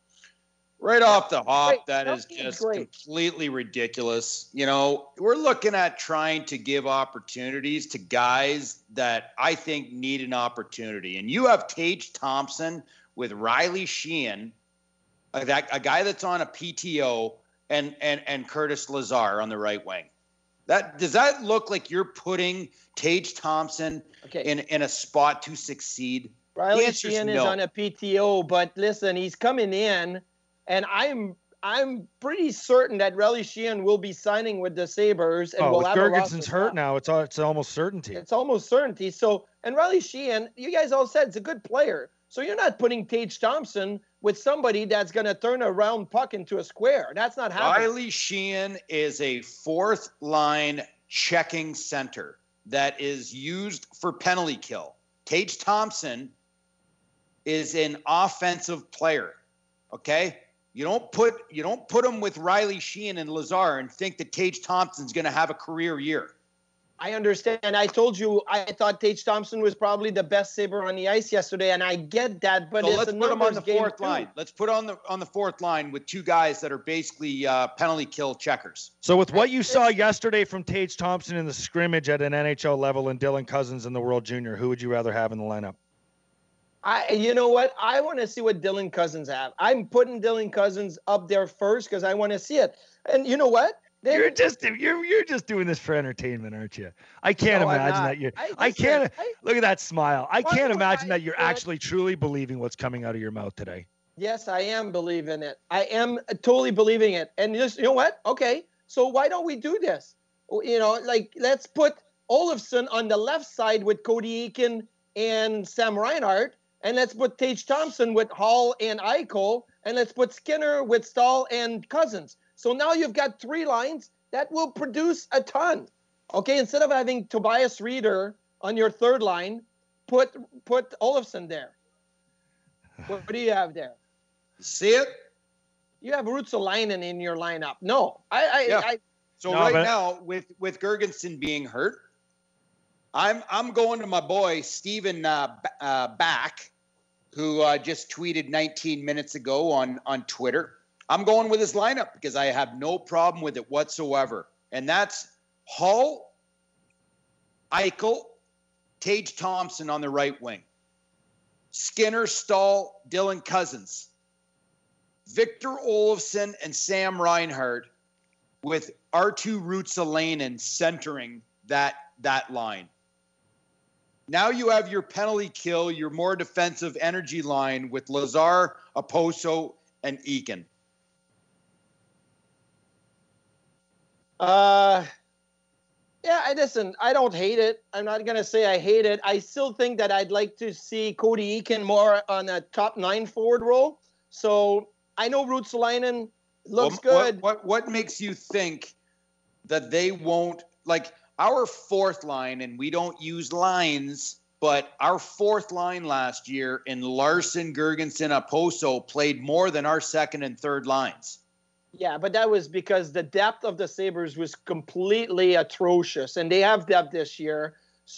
Speaker 12: right off the hop,
Speaker 8: Great.
Speaker 12: that
Speaker 8: That
Speaker 12: is
Speaker 8: was
Speaker 12: just
Speaker 8: great.
Speaker 12: completely ridiculous. You know, we're looking at trying to give opportunities to guys that I think need an opportunity. And you have Tage Thompson with Riley Sheehan, a, that, a guy that's on a P T O, and and and Curtis Lazar on the right wing. That does that look like you're putting Tage Thompson
Speaker 8: Okay.
Speaker 12: in, in a spot to succeed? The
Speaker 8: Riley
Speaker 12: answer's
Speaker 8: Sheehan is
Speaker 12: no.
Speaker 8: on a P T O, but listen, he's coming in, and I'm I'm pretty certain that Riley Sheehan will be signing with the Sabres, and
Speaker 7: Oh,
Speaker 8: we'll
Speaker 7: with
Speaker 8: have a roster
Speaker 7: Girgensons hurt now, it's all, it's almost certainty.
Speaker 8: It's almost certainty. So, and Riley Sheehan, you guys all said it's a good player. So you're not putting Tage Thompson with somebody that's going to turn a round puck into a square. That's not happening.
Speaker 12: Riley Sheehan is a fourth line checking center that is used for penalty kill. Tage Thompson is an offensive player. Okay? You don't put you don't put him with Riley Sheehan and Lazar and think that Tage Thompson's going to have a career year.
Speaker 8: I understand. I told you I thought Tage Thompson was probably the best Sabre on the ice yesterday, and I get that. But
Speaker 12: So
Speaker 8: it's
Speaker 12: let's
Speaker 8: a
Speaker 12: put him on the
Speaker 8: numbers game
Speaker 12: fourth
Speaker 8: too.
Speaker 12: line. Let's put on the on the fourth line with two guys that are basically uh, penalty kill checkers.
Speaker 7: So with what you saw yesterday from Tage Thompson in the scrimmage at an N H L level and Dylan Cousins in the World Junior, who would you rather have in the lineup?
Speaker 8: I, you know what? I want to see what Dylan Cousins have. I'm putting Dylan Cousins up there first because I want to see it. And you know what? Then,
Speaker 7: You're just you're you're just doing this for entertainment, aren't you? I can't
Speaker 8: No, I'm
Speaker 7: imagine
Speaker 8: not.
Speaker 7: that you're.
Speaker 8: I-
Speaker 7: I,
Speaker 8: listen,
Speaker 7: can't
Speaker 8: I-
Speaker 7: look at that smile. I
Speaker 8: Why
Speaker 7: can't
Speaker 8: would
Speaker 7: imagine
Speaker 8: I
Speaker 7: that you're
Speaker 8: do it?
Speaker 7: actually truly believing what's coming out of your mouth today.
Speaker 8: yes, I am believing it. I am totally believing it. And just, you know what? Okay, so why don't we do this? You know, like let's put Olofsson on the left side with Cody Eakin and Sam Reinhart, and let's put Tage Thompson with Hall and Eichel, and let's put Skinner with Stahl and Cousins. So now you've got three lines that will produce a ton. Okay, instead of having Tobias Reeder on your third line, put put Olofsson there. What, what do you have there?
Speaker 12: See it?
Speaker 8: You have Ruotsalainen in your lineup. No, I, I,
Speaker 12: Yeah.
Speaker 8: I
Speaker 12: So
Speaker 7: No,
Speaker 12: right
Speaker 7: but-
Speaker 12: now, with with Girgensson being hurt, I'm I'm going to my boy Steven uh, B- uh, Back, who uh, just tweeted nineteen minutes ago on on Twitter. I'm going with his lineup because I have no problem with it whatsoever, and that's Hall, Eichel, Tage Thompson on the right wing, Skinner, Stahl, Dylan Cousins, Victor Olofsson, and Sam Reinhart, with Arttu Ruotsalainen centering that that line. Now you have your penalty kill, your more defensive energy line with Lazar, Oposo, and Eakin.
Speaker 8: Uh, yeah, I listen. I don't hate it. I'm not gonna say I hate it. I still think that I'd like to see Cody Eakin more on a top nine forward role. So I know Ruotsalainen looks
Speaker 12: What-
Speaker 8: good.
Speaker 12: What, what what makes you think that they won't, like our fourth line, and we don't use lines, but our fourth line last year in Larson, Girgensson, Oposo played more than our second and third lines.
Speaker 8: Yeah, but that was because the depth of the Sabres was completely atrocious, and they have depth this year.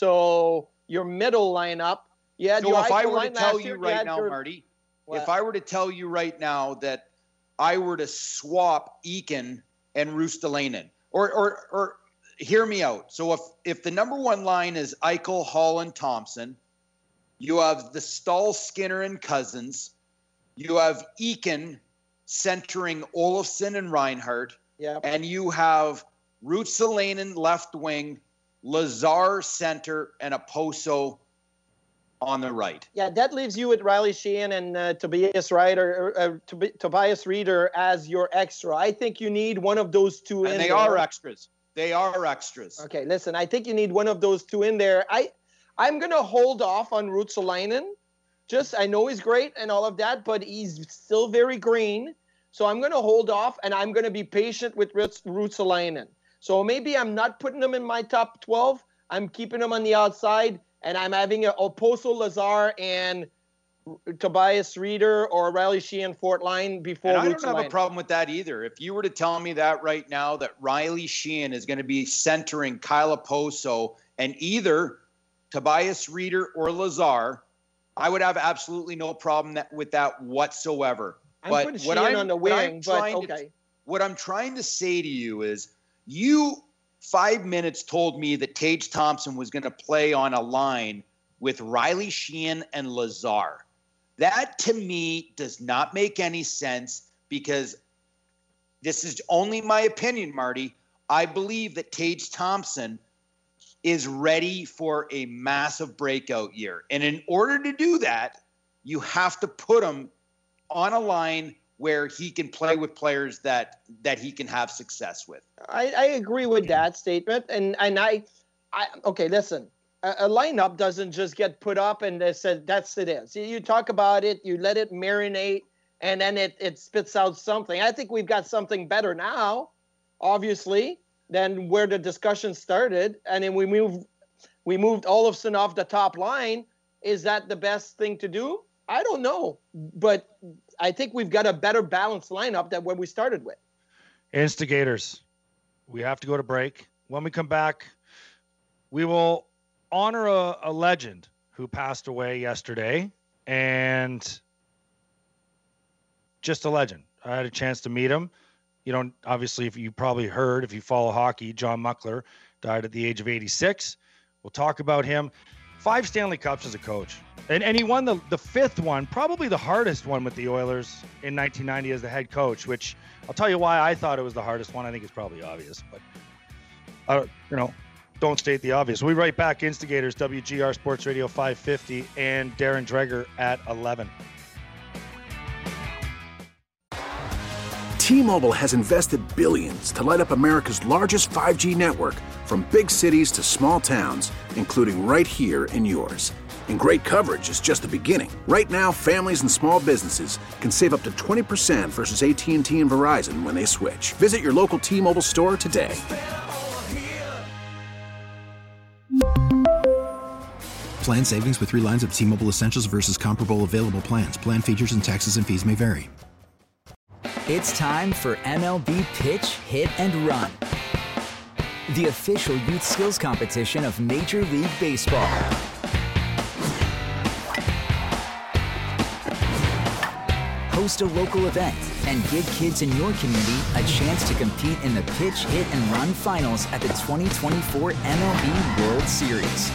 Speaker 8: So your middle lineup, you had
Speaker 12: So
Speaker 8: your
Speaker 12: if I
Speaker 8: Eichel
Speaker 12: were to
Speaker 8: line
Speaker 12: tell
Speaker 8: last
Speaker 12: you
Speaker 8: year,
Speaker 12: right
Speaker 8: had
Speaker 12: now,
Speaker 8: your-
Speaker 12: Marty,
Speaker 8: What?
Speaker 12: if I were to tell you right now that I were to swap Eakin and Rustalainen, or or or hear me out. So if if the number one line is Eichel, Holland, Thompson, you have the Stahl, Skinner, and Cousins. You have Eakin centering Olofsson and Reinhardt.
Speaker 8: Yeah.
Speaker 12: And you have Rustalainen left wing, Lazar center, and Oposo on the right.
Speaker 8: Yeah, that leaves you with Riley Sheehan and uh, Tobias Ryder, or, uh, Tob- Tobias Reeder as your extra. I think you need one of those two in
Speaker 12: And they
Speaker 8: there.
Speaker 12: are extras. They are extras.
Speaker 8: Okay, listen, I think you need one of those two in there. I, I'm going to hold off on Rustalainen. Just, I know he's great and all of that, but he's still very green. So I'm going to hold off, and I'm going to be patient with Rustalainen. So maybe I'm not putting him in my top twelve. I'm keeping him on the outside, and I'm having a Oposo, Lazar, and Tobias Reeder or Riley Sheehan Fort line before
Speaker 12: And I don't have a
Speaker 8: Rustalainen.
Speaker 12: problem with that either. If you were to tell me that right now, that Riley Sheehan is going to be centering Kyle Oposo and either Tobias Reeder or Lazar, I would have absolutely no problem that, with that whatsoever.
Speaker 8: I'm
Speaker 12: but
Speaker 8: putting
Speaker 12: what
Speaker 8: Sheehan
Speaker 12: I'm,
Speaker 8: on the
Speaker 12: what I'm
Speaker 8: wing, but
Speaker 12: trying to-
Speaker 8: okay.
Speaker 12: what I'm trying to say to you is you five minutes told me that Tage Thompson was going to play on a line with Riley Sheehan and Lazar. That to me does not make any sense because this is only my opinion, Marty. I believe that Tage Thompson is ready for a massive breakout year. And in order to do that, you have to put him on a line where he can play with players that that he can have success with.
Speaker 8: I, I agree with that statement, and and I, I okay. Listen, a, a lineup doesn't just get put up and they said that's it is. You, you talk about it, you let it marinate, and then it it spits out something. I think we've got something better now, obviously, than where the discussion started, and then we move we moved Olofsson off the top line. Is that the best thing to do? I don't know, but I think we've got a better balanced lineup than what we started with.
Speaker 7: Instigators, we have to go to break. When we come back, we will honor a, a legend who passed away yesterday, and just a legend. I had a chance to meet him. You know, obviously, if you probably heard, if you follow hockey, John Muckler died at the age of eighty-six. We'll talk about him. Five Stanley Cups as a coach. And and he won the, the fifth one, probably the hardest one with the Oilers in nineteen ninety as the head coach, which I'll tell you why I thought it was the hardest one. I think it's probably obvious, but, uh, you know, don't state the obvious. We'll be right back. Instigators, W G R Sports Radio five fifty, and Darren Dreger at eleven.
Speaker 3: T-Mobile has invested billions to light up America's largest five G network, from big cities to small towns, including right here in yours. And great coverage is just the beginning. Right now, families and small businesses can save up to twenty percent versus A T and T and Verizon when they switch. Visit your local T-Mobile store today.
Speaker 4: Plan savings with three lines of T-Mobile Essentials versus comparable available plans. Plan features and taxes and fees may vary.
Speaker 13: It's time for M L B Pitch, Hit, and Run, the official youth skills competition of Major League Baseball. Host a local event and give kids in your community a chance to compete in the Pitch, Hit, and Run finals at the twenty twenty-four M L B World Series.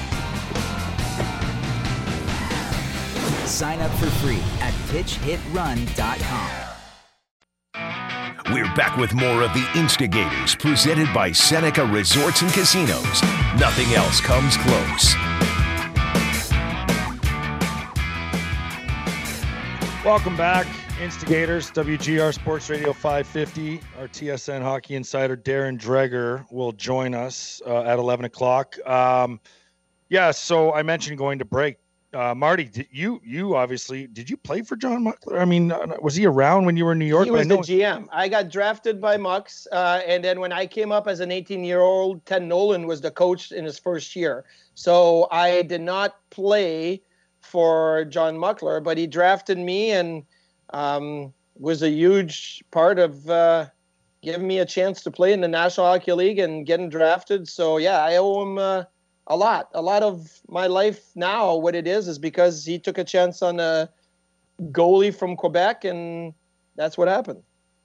Speaker 13: Sign up for free at pitch hit run dot com.
Speaker 5: We're back with more of the Instigators, presented by Seneca Resorts and Casinos. Nothing else comes close.
Speaker 7: Welcome back, Instigators, W G R Sports Radio five fifty. Our T S N hockey insider, Darren Dreger, will join us uh, at eleven o'clock. Um, yeah, so I mentioned going to break. Uh, Marty, did you you obviously, did you play for John Muckler? I mean, uh, was he around when you were in New York?
Speaker 8: He was
Speaker 7: I know-
Speaker 8: the G M. I got drafted by Mux, uh, and then when I came up as an eighteen-year-old, Ted Nolan was the coach in his first year. So I did not play for John Muckler, but he drafted me and um, was a huge part of uh, giving me a chance to play in the National Hockey League and getting drafted. So, yeah, I owe him uh, a lot. A lot of my life now, what it is, is because he took a chance on a goalie from Quebec, and that's what happened.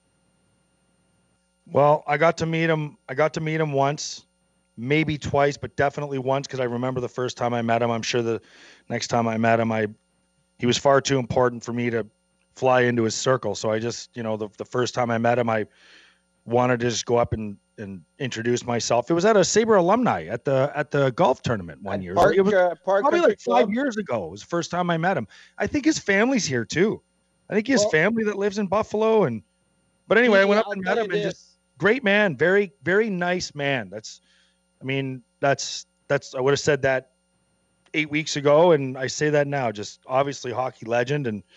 Speaker 7: Well, I got to meet him. I got to meet him once, maybe twice, but definitely once because I remember the first time I met him. I'm sure the next time I met him, I he was far too important for me to fly into his circle. So I just, you know, the, the first time I met him, I wanted to just go up and, and introduce myself. It was at a Sabre alumni at the at the golf tournament one at year.
Speaker 8: Park,
Speaker 7: it was
Speaker 8: uh, Park
Speaker 7: probably like five
Speaker 8: Club.
Speaker 7: years ago. It was the first time I met him. I think his family's here too. I think he has
Speaker 8: well,
Speaker 7: family that lives in Buffalo. And but anyway,
Speaker 8: yeah,
Speaker 7: I went up
Speaker 8: I'll
Speaker 7: and met him
Speaker 8: this.
Speaker 7: and just great man, very, very nice man. That's, I mean, that's, that's, I would have said that eight weeks ago. And I say that now, just obviously hockey legend. And,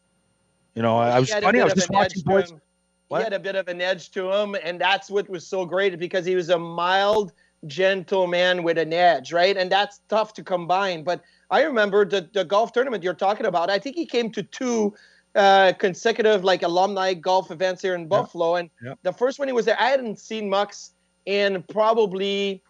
Speaker 7: you know, I, I was funny. I was just watching boys.
Speaker 8: He had a bit of an edge to him. And that's what was so great because he was a mild, gentle man with an edge, right? And that's tough to combine. But I remember the, the golf tournament you're talking about. I think he came to two Uh, consecutive like alumni golf events here in Buffalo. And
Speaker 7: yeah.
Speaker 8: the first one he was there, I hadn't seen Mux in probably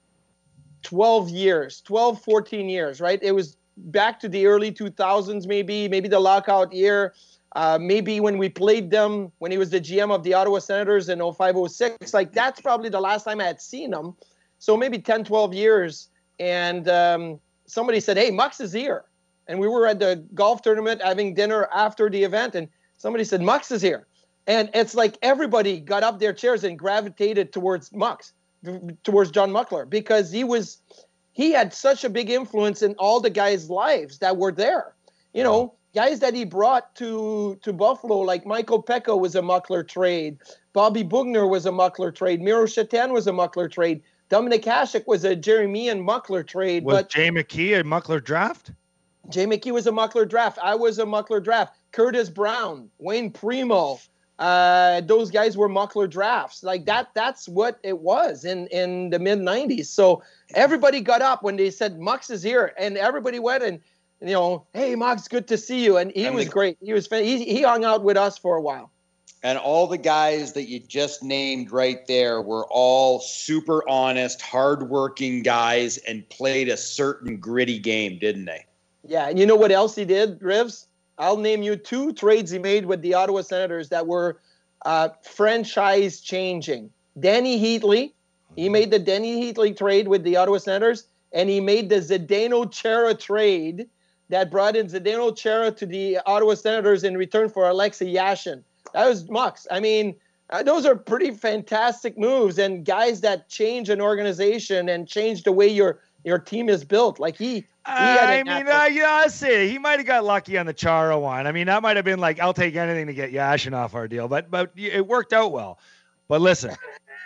Speaker 8: twelve years, twelve, fourteen years, right? It was back to the early two thousands, maybe, maybe the lockout year, uh, maybe when we played them, when he was the G M of the Ottawa Senators in oh five oh six. Like that's probably the last time I had seen him. So maybe ten, twelve years. And um, somebody said, hey, Mux is here. And we were at the golf tournament having dinner after the event, and somebody said, Mux is here. And it's like everybody got up their chairs and gravitated towards Mux, towards John Muckler, because he was, he had such a big influence in all the guys' lives that were there. You know, guys that he brought to, to Buffalo, like Michael Pekka was a Muckler trade. Bobby Bugner was a Muckler trade. Miro Shatan was a Muckler trade. Dominic Hasek was a Jeremy Muckler trade.
Speaker 7: Was
Speaker 8: but
Speaker 7: Jay McKee a Muckler draft?
Speaker 8: Jay McKee was a Muckler draft. I was a Muckler draft. Curtis Brown, Wayne Primo, uh, those guys were Muckler drafts. Like that, that's what it was in, in the mid nineties. So everybody got up when they said Mux is here, and everybody went and, you know, hey, Mux, good to see you. And he and was the, great. He was he, he hung out with us for a while.
Speaker 12: And all the guys that you just named right there were all super honest, hardworking guys and played a certain gritty game, didn't they?
Speaker 8: Yeah, and you know what else he did, Rivs? I'll name you two trades he made with the Ottawa Senators that were uh, franchise changing. Danny Heatley, he made the Danny Heatley trade with the Ottawa Senators, and he made the Zdeno Chara trade that brought in Zdeno Chara to the Ottawa Senators in return for Alexei Yashin. That was Mux. I mean, uh, those are pretty fantastic moves and guys that change an organization and change the way your your team is built. Like he.
Speaker 7: I mean, uh, yeah, I see. He might have got lucky on the Chara one. I mean, that might have been like, I'll take anything to get Yashin off our deal, but but it worked out well. But listen,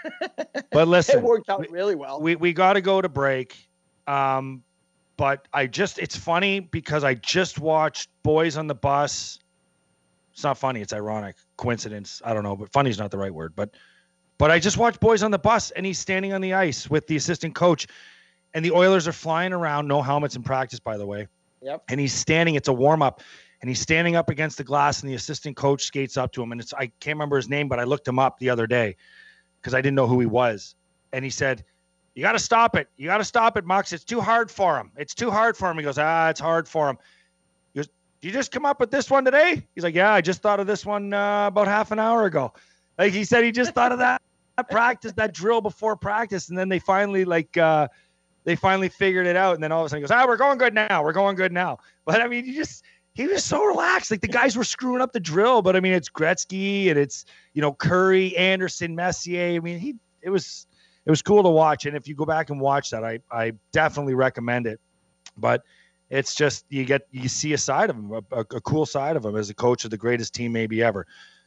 Speaker 7: but listen,
Speaker 8: it worked out really well.
Speaker 7: We we got to go to break. Um, but I just, it's funny because I just watched Boys on the Bus. It's not funny. It's ironic. Coincidence. I don't know, but funny is not the right word. But but I just watched Boys on the Bus, and he's standing on the ice with the assistant coach. And the Oilers are flying around, no helmets in practice, by the way.
Speaker 8: Yep.
Speaker 7: And he's standing, it's a warm-up, and he's standing up against the glass, and the assistant coach skates up to him. And it's I can't remember his name, but I looked him up the other day because I didn't know who he was. And he said, you got to stop it. You got to stop it, Mux. It's too hard for him. It's too hard for him. He goes, ah, it's hard for him. He goes, did you just come up with this one today? He's like, yeah, I just thought of this one uh, about half an hour ago. Like he said, he just thought of that, that practice, that drill before practice. And then they finally like uh, – They finally figured it out, and then all of a sudden he goes, ah, we're going good now. We're going good now. But, I mean, you just – he was so relaxed. Like, the guys were screwing up the drill, but, I mean, it's Gretzky and it's, you know, Curry, Anderson, Messier. I mean, he it was it was cool to watch. And if you go back and watch that, I, I definitely recommend it. But it's just you get – you see a side of him, a, a, a cool side of him as a coach of the greatest team maybe ever.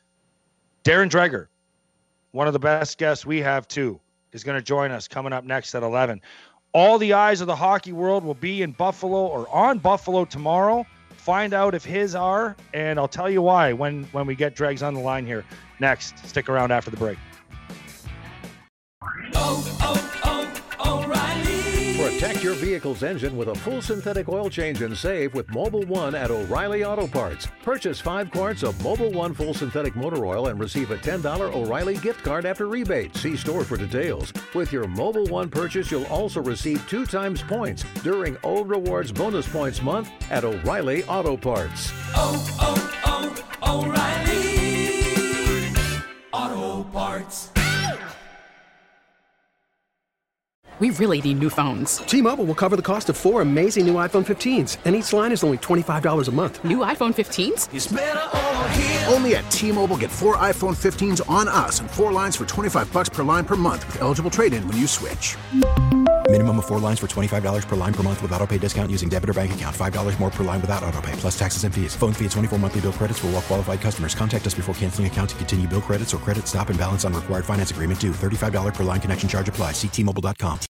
Speaker 7: Darren Dreger, one of the best guests we have, too, is going to join us coming up next at eleven. All the eyes of the hockey world will be in Buffalo or on Buffalo tomorrow. Find out if his are, and I'll tell you why when, when we get Dregs on the line here next. Stick around after the break.
Speaker 14: Oh, oh, oh, O'Reilly.
Speaker 15: For
Speaker 14: Protect your vehicle's engine with a full synthetic oil change and save with Mobil one at O'Reilly Auto Parts. Purchase five quarts of Mobil one full synthetic motor oil and receive a ten dollars O'Reilly gift card after rebate. See store for details. With your Mobil one purchase, you'll also receive two times points during O Rewards Bonus Points Month at O'Reilly Auto Parts.
Speaker 15: Oh, oh, oh, O'Reilly Auto Parts.
Speaker 16: We really need new phones.
Speaker 17: T-Mobile will cover the cost of four amazing new iPhone fifteens, and each line is only twenty-five dollars a month.
Speaker 16: New iPhone fifteens?
Speaker 3: It's better over here. Only at T-Mobile, get four iPhone fifteens on us and four lines for twenty-five bucks per line per month with eligible trade-in when you switch.
Speaker 4: Minimum of four lines for twenty-five dollars per line per month with autopay discount using debit or bank account. five dollars more per line without autopay, plus taxes and fees. Phone fee at twenty-four monthly bill credits for well-qualified customers. Contact us before canceling account to continue bill credits or credit stop and balance on required finance agreement due. thirty-five dollars per line connection charge applies. See T Mobile dot com.